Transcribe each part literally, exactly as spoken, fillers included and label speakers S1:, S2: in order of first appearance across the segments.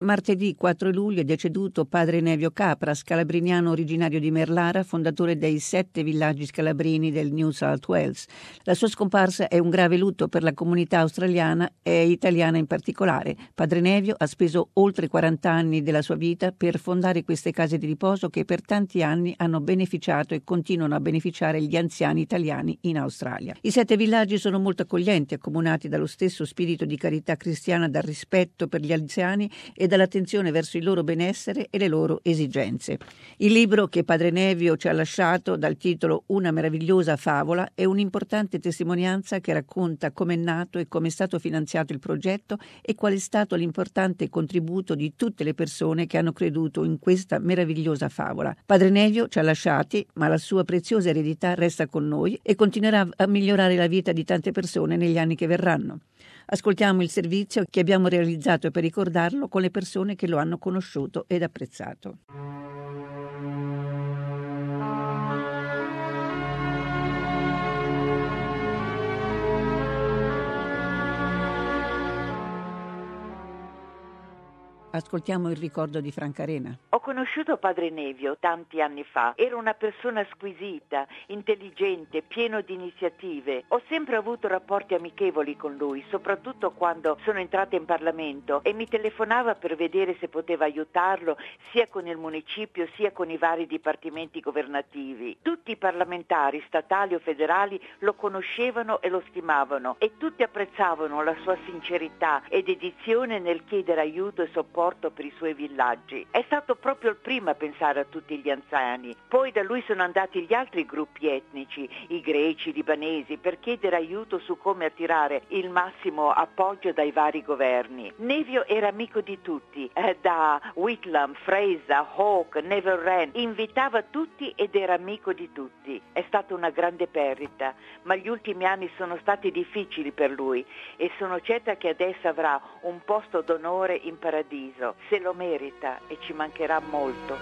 S1: Martedì quattro luglio è deceduto padre Nevio Capra, scalabriniano originario di Merlara, fondatore dei sette villaggi scalabrini del New South Wales. La sua scomparsa è un grave lutto per la comunità australiana e italiana in particolare. Padre Nevio ha speso oltre quaranta anni della sua vita per fondare queste case di riposo che per tanti anni hanno beneficiato e continuano a beneficiare gli anziani italiani in Australia. I sette villaggi sono molto accoglienti, accomunati dallo stesso spirito di carità cristiana, dal rispetto per gli anziani e dall'attenzione verso il loro benessere e le loro esigenze. Il libro che padre Nevio ci ha lasciato, dal titolo Una meravigliosa favola, è un'importante testimonianza che racconta come è nato e come è stato finanziato il progetto e qual è stato l'importante contributo di tutte le persone che hanno creduto in questa meravigliosa favola. Padre Nevio ci ha lasciati, ma la sua preziosa eredità resta con noi e continuerà a migliorare la vita di tante persone negli anni che verranno. Ascoltiamo il servizio che abbiamo realizzato per ricordarlo con le persone che lo hanno conosciuto ed apprezzato. Ascoltiamo il ricordo di Franca Arena.
S2: Ho conosciuto padre Nevio tanti anni fa. Era una persona squisita, intelligente, pieno di iniziative. Ho sempre avuto rapporti amichevoli con lui, soprattutto quando sono entrata in Parlamento, e mi telefonava per vedere se poteva aiutarlo sia con il municipio sia con i vari dipartimenti governativi. Tutti i parlamentari, statali o federali, lo conoscevano e lo stimavano, e tutti apprezzavano la sua sincerità e dedizione nel chiedere aiuto e supporto per i suoi villaggi. È stato proprio il primo a pensare a tutti gli anziani. Poi da lui sono andati gli altri gruppi etnici, i greci, i libanesi, per chiedere aiuto su come attirare il massimo appoggio dai vari governi. Nevio era amico di tutti, eh, da Whitlam, Fraser, Hawke, Neville Wren. Invitava tutti ed era amico di tutti. È stata una grande perdita, ma gli ultimi anni sono stati difficili per lui e sono certa che adesso avrà un posto d'onore in paradiso. Se lo merita e ci mancherà molto.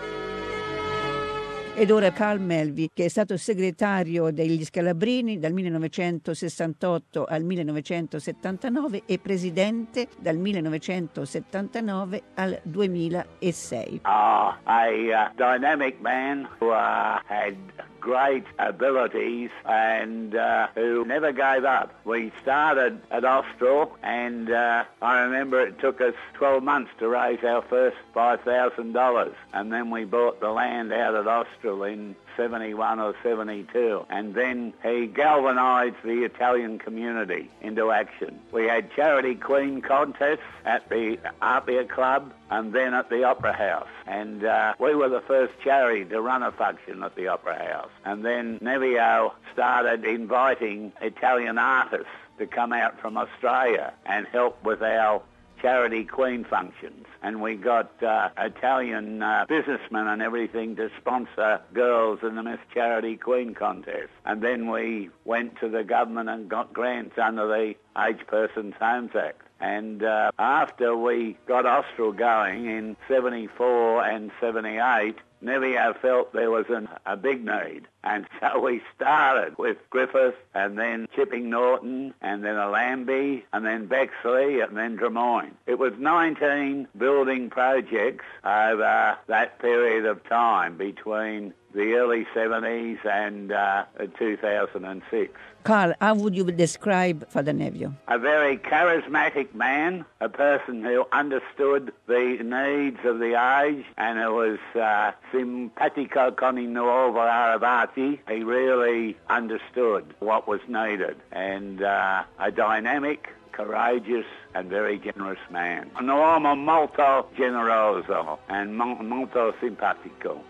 S1: Ed ora Carl Melvi, che è stato segretario degli Scalabrini dal millenovecentosessantotto al millenovecentosettantanove e presidente dal millenovecentosettantanove al duemilasei.
S3: Oh, a uh, dynamic man who uh, had great abilities and uh, who never gave up. We started at Austral, and uh, I remember it took us twelve months to raise our first five thousand dollars, and then we bought the land out at Austral in seventy-one or seventy-two, and then he galvanised the Italian community into action. We had charity queen contests at the Apia Club and then at the Opera House, and uh, we were the first charity to run a function at the Opera House. And then Nevio started inviting Italian artists to come out from Australia and help with our charity queen functions, and we got uh, Italian uh, businessmen and everything to sponsor girls in the Miss Charity Queen contest. And then we went to the government and got grants under the Aged Persons Homes Act. And uh, after we got Austral going in seventy-four and seventy-eight, Nevio felt there was an, a big need. And so we started with Griffith and then Chipping Norton and then Allambie and then Bexley and then Drummoyne. It was nineteen building projects over that period of time between the early seventies and uh, two thousand six.
S1: Carl, how would you describe Father Nevio?
S3: A very charismatic man, a person who understood the needs of the age and who was uh, simpatico con i nuovi arrivati. He really understood what was needed, and uh, a dynamic, courageous and very generous man. Un uomo molto generoso and mo- molto simpatico.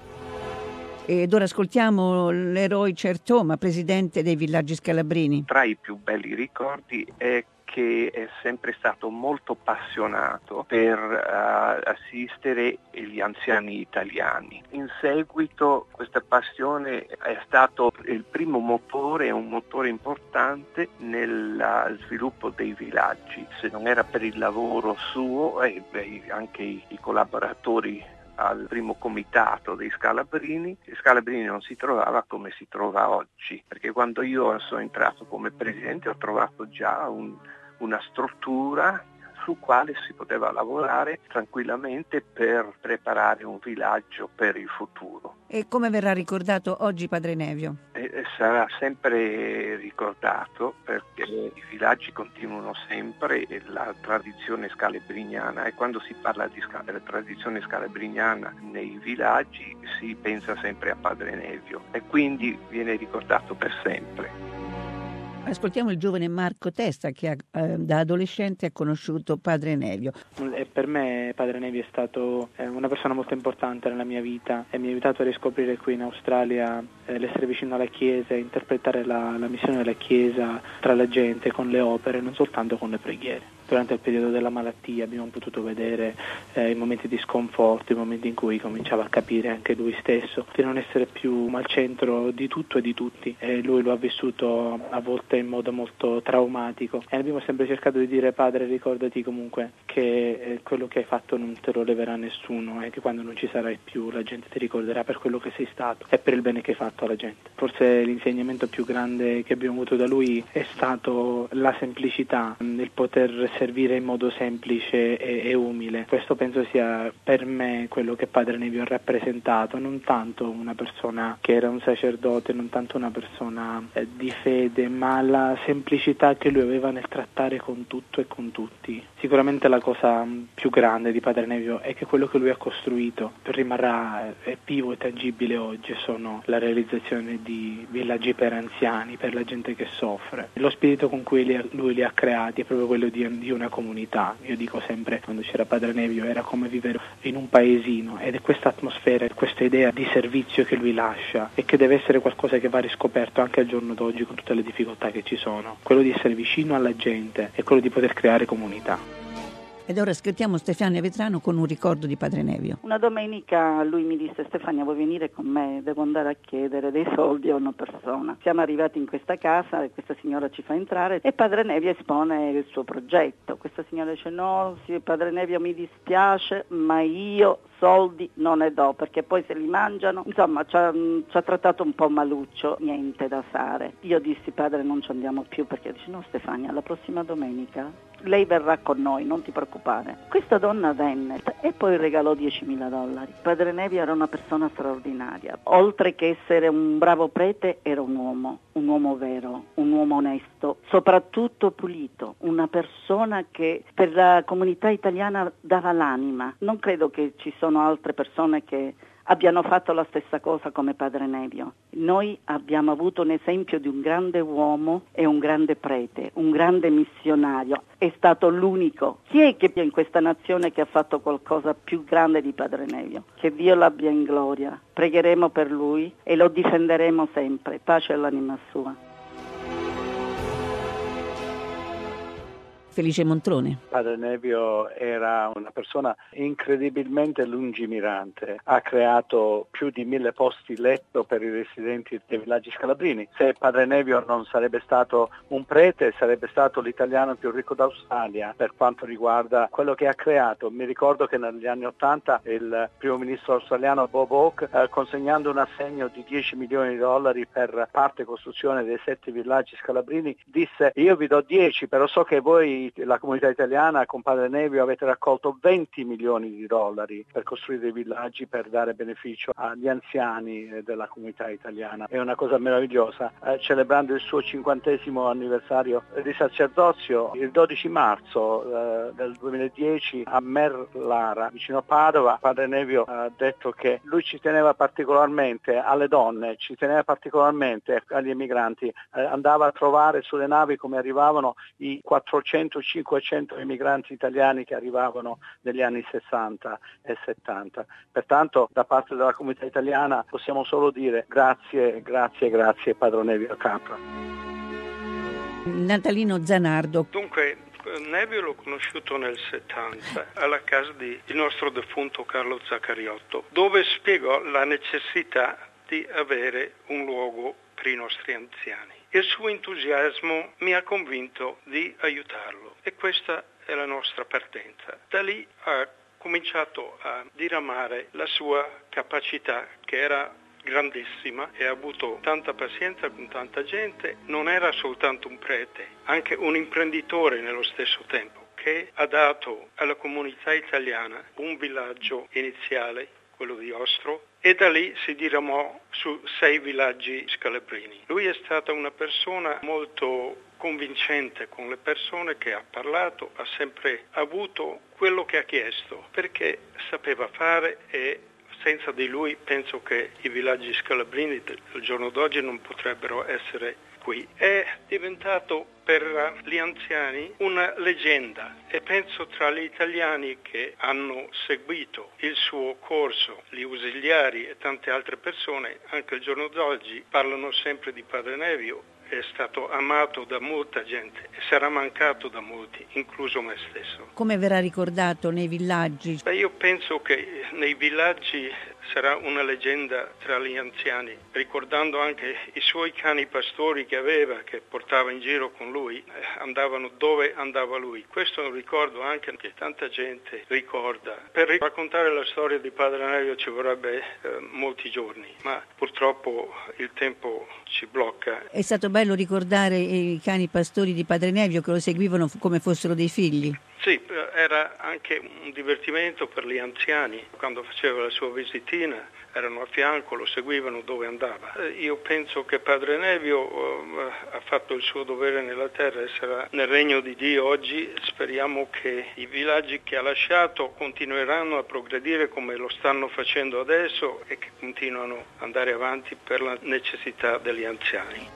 S1: Ed ora ascoltiamo l'eroe Certoma, presidente dei villaggi scalabrini.
S4: Tra i più belli ricordi è che è sempre stato molto appassionato per uh, assistere gli anziani italiani. In seguito questa passione è stato il primo motore, un motore importante nel uh, sviluppo dei villaggi. Se non era per il lavoro suo e eh, anche i, i collaboratori al primo comitato dei Scalabrini, i Scalabrini non si trovava come si trova oggi, perché quando io sono entrato come presidente ho trovato già un, una struttura su quale si poteva lavorare tranquillamente per preparare un villaggio per il futuro.
S1: E come verrà ricordato oggi Padre Nevio?
S4: E, e sarà sempre ricordato perché i villaggi continuano sempre, e la tradizione scalebrignana, e quando si parla di sca- tradizione scalebrignana nei villaggi si pensa sempre a Padre Nevio e quindi viene ricordato per sempre.
S1: Ascoltiamo il giovane Marco Testa che ha, eh, da adolescente ha conosciuto Padre Nevio.
S5: E per me Padre Nevio è stato eh, una persona molto importante nella mia vita e mi ha aiutato a riscoprire qui in Australia eh, l'essere vicino alla Chiesa, interpretare la, la missione della Chiesa tra la gente con le opere, non soltanto con le preghiere. Durante il periodo della malattia abbiamo potuto vedere eh, i momenti di sconforto, i momenti in cui cominciava a capire anche lui stesso di non essere più al centro di tutto e di tutti, e lui lo ha vissuto a volte in modo molto traumatico e abbiamo sempre cercato di dire: padre, ricordati comunque che eh, quello che hai fatto non te lo leverà nessuno e che quando non ci sarai più la gente ti ricorderà per quello che sei stato e per il bene che hai fatto alla gente. Forse l'insegnamento più grande che abbiamo avuto da lui è stato la semplicità, il poter servire in modo semplice e, e umile. Questo penso sia per me quello che Padre Nevio ha rappresentato, non tanto una persona che era un sacerdote, non tanto una persona eh, di fede, ma la semplicità che lui aveva nel trattare con tutto e con tutti. Sicuramente la cosa più grande di Padre Nevio è che quello che lui ha costruito rimarrà eh, vivo e tangibile oggi, sono la realizzazione di villaggi per anziani, per la gente che soffre. Lo spirito con cui li ha, lui li ha creati è proprio quello di, di una comunità. Io dico sempre, quando c'era Padre Nevio era come vivere in un paesino, ed è questa atmosfera, questa idea di servizio che lui lascia e che deve essere qualcosa che va riscoperto anche al giorno d'oggi con tutte le difficoltà che ci sono, quello di essere vicino alla gente e quello di poter creare comunità.
S1: Ed ora ascoltiamo Stefania Vetrano con un ricordo di Padre Nevio.
S6: Una domenica lui mi disse: Stefania, vuoi venire con me? Devo andare a chiedere dei soldi a una persona. Siamo arrivati in questa casa e questa signora ci fa entrare e Padre Nevio espone il suo progetto. Questa signora dice: no, sì, Padre Nevio, mi dispiace, ma io soldi non ne do, perché poi se li mangiano. Insomma, ci ha, ci ha trattato un po' maluccio, niente da fare. Io dissi: padre, non ci andiamo più, perché dice: no Stefania, la prossima domenica lei verrà con noi, non ti preoccupare. Questa donna venne e poi regalò diecimila dollari. Padre Nevio era una persona straordinaria. Oltre che essere un bravo prete, era un uomo, un uomo vero, un uomo onesto, soprattutto pulito, una persona che per la comunità italiana dava l'anima. Non credo che ci sono altre persone che abbiano fatto la stessa cosa come Padre Nevio. Noi abbiamo avuto un esempio di un grande uomo e un grande prete, un grande missionario. È stato l'unico. Chi è che in questa nazione che ha fatto qualcosa più grande di Padre Nevio? Che Dio l'abbia in gloria. Pregheremo per lui e lo difenderemo sempre. Pace all'anima sua.
S1: Felice Montrone.
S7: Padre Nevio era una persona incredibilmente lungimirante. Ha creato più di mille posti letto per i residenti dei villaggi scalabrini. Se Padre Nevio non sarebbe stato un prete, sarebbe stato l'italiano più ricco d'Australia per quanto riguarda quello che ha creato. Mi ricordo che negli anni Ottanta il primo ministro australiano Bob Hawke, eh, consegnando un assegno di dieci milioni di dollari per parte costruzione dei sette villaggi scalabrini, disse: io vi do dieci, però so che voi, la comunità italiana, con Padre Nevio avete raccolto venti milioni di dollari per costruire dei villaggi per dare beneficio agli anziani della comunità italiana. È una cosa meravigliosa. Eh, celebrando il suo cinquantesimo anniversario di sacerdozio, il dodici marzo eh, del duemiladieci a Merlara, vicino a Padova, Padre Nevio ha detto che lui ci teneva particolarmente alle donne, ci teneva particolarmente agli emigranti. Eh, andava a trovare sulle navi come arrivavano i quattrocento cinquecento emigranti italiani che arrivavano negli anni sessanta e settanta. Pertanto, da parte della comunità italiana possiamo solo dire grazie, grazie, grazie Padre Nevio Capra.
S1: Natalino Zanardo.
S8: Dunque, Nevio l'ho conosciuto nel settanta alla casa di il nostro defunto Carlo Zaccariotto, dove spiegò la necessità di avere un luogo per i nostri anziani. Il suo entusiasmo mi ha convinto di aiutarlo e questa è la nostra partenza. Da lì ha cominciato a diramare la sua capacità, che era grandissima, e ha avuto tanta pazienza con tanta gente. Non era soltanto un prete, anche un imprenditore nello stesso tempo, che ha dato alla comunità italiana un villaggio iniziale, quello di Ostro, e da lì si diramò su sei villaggi scalabrini. Lui è stata una persona molto convincente con le persone che ha parlato, ha sempre avuto quello che ha chiesto, perché sapeva fare, e senza di lui penso che i villaggi scalabrini del giorno d'oggi non potrebbero essere qui. È diventato per gli anziani una leggenda, e penso tra gli italiani che hanno seguito il suo corso, gli ausiliari e tante altre persone, anche il giorno d'oggi parlano sempre di Padre Nevio. È stato amato da molta gente e sarà mancato da molti, incluso me stesso.
S1: Come verrà ricordato nei villaggi?
S8: Beh, io penso che nei villaggi sarà una leggenda tra gli anziani, ricordando anche i suoi cani pastori che aveva, che portava in giro con lui, eh, andavano dove andava lui. Questo è un ricordo anche che tanta gente ricorda. Per raccontare la storia di Padre Nevio ci vorrebbe eh, molti giorni, ma purtroppo il tempo ci blocca.
S1: È stato bello ricordare i cani pastori di Padre Nevio che lo seguivano come fossero dei figli.
S8: Sì, era anche un divertimento per gli anziani. Quando faceva la sua visitina erano a fianco, lo seguivano dove andava. Io penso che Padre Nevio uh, ha fatto il suo dovere nella terra e sarà nel regno di Dio oggi. Speriamo che i villaggi che ha lasciato continueranno a progredire come lo stanno facendo adesso e che continuano ad andare avanti per la necessità degli anziani.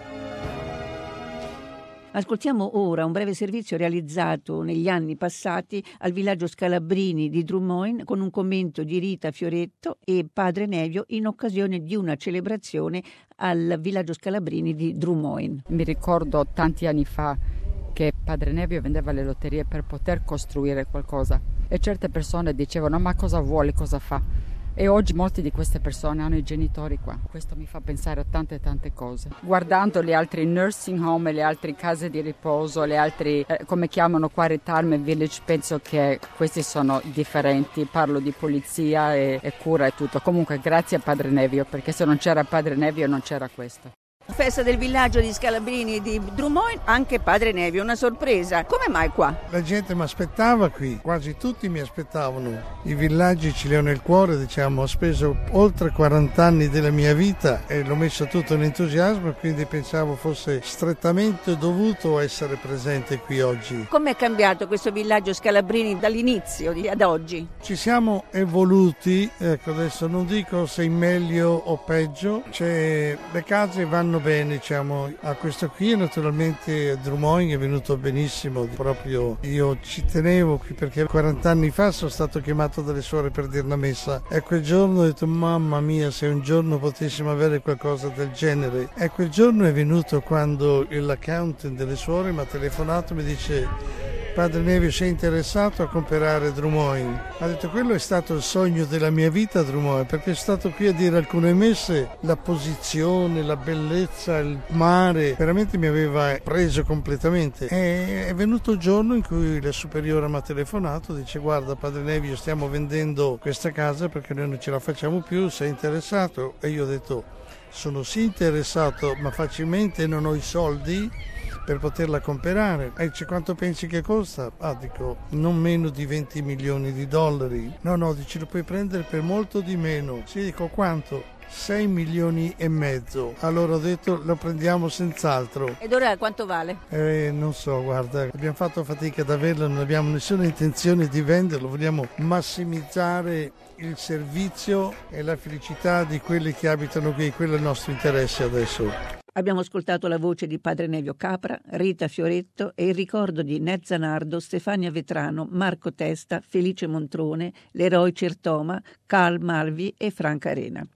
S1: Ascoltiamo ora un breve servizio realizzato negli anni passati al villaggio Scalabrini di Drumoin con un commento di Rita Fioretto e Padre Nevio in occasione di una celebrazione al villaggio Scalabrini di Drumoin.
S9: Mi ricordo tanti anni fa che Padre Nevio vendeva le lotterie per poter costruire qualcosa e certe persone dicevano ma cosa vuole, cosa fa? E oggi molte di queste persone hanno i genitori qua. Questo mi fa pensare a tante tante cose. Guardando gli altri nursing home, le altre case di riposo, le altre, eh, come chiamano qua, retirement village, penso che questi sono differenti. Parlo di polizia e, e cura e tutto. Comunque grazie a Padre Nevio, perché se non c'era Padre Nevio non c'era questo.
S1: Festa del villaggio di Scalabrini di Drumoin, anche Padre Nevio, una sorpresa. Come mai qua?
S10: La gente mi aspettava qui, quasi tutti mi aspettavano. I villaggi ce li ho nel cuore, diciamo, ho speso oltre quaranta anni della mia vita e l'ho messo tutto in entusiasmo, quindi pensavo fosse strettamente dovuto essere presente qui oggi.
S1: Come è cambiato questo villaggio Scalabrini dall'inizio ad oggi?
S10: Ci siamo evoluti, ecco, adesso non dico se in meglio o peggio, cioè, le case vanno bene, diciamo, a questo qui naturalmente Drumoin è venuto benissimo, proprio io ci tenevo qui perché quaranta anni fa sono stato chiamato dalle suore per dire la messa e quel giorno ho detto mamma mia se un giorno potessimo avere qualcosa del genere, e quel giorno è venuto quando l'accountant delle suore mi ha telefonato e mi dice Padre Nevio sei interessato a comprare Drumoin? Ha detto quello è stato il sogno della mia vita Drumoin, perché è stato qui a dire alcune messe, la posizione, la bellezza, il mare, veramente mi aveva preso completamente. E è venuto il giorno in cui la superiore mi ha telefonato, dice guarda Padre Nevio stiamo vendendo questa casa perché noi non ce la facciamo più, sei interessato? E io ho detto sono sì interessato ma facilmente non ho i soldi per poterla comprare. E dice quanto pensi che costa? Ah, dico non meno di venti milioni di dollari. No, no, dice lo puoi prendere per molto di meno. Sì, dico quanto? sei milioni e mezzo. Allora ho detto lo prendiamo senz'altro.
S1: Ed ora quanto vale?
S10: Eh, non so, guarda, abbiamo fatto fatica ad averlo, non abbiamo nessuna intenzione di venderlo, vogliamo massimizzare il servizio e la felicità di quelli che abitano qui, quello è il nostro interesse adesso.
S1: Abbiamo ascoltato la voce di Padre Nevio Capra, Rita Fioretto e il ricordo di Ned Zanardo, Stefania Vetrano, Marco Testa, Felice Montrone, Leroy Certoma, Carl Malvi e Franca Arena.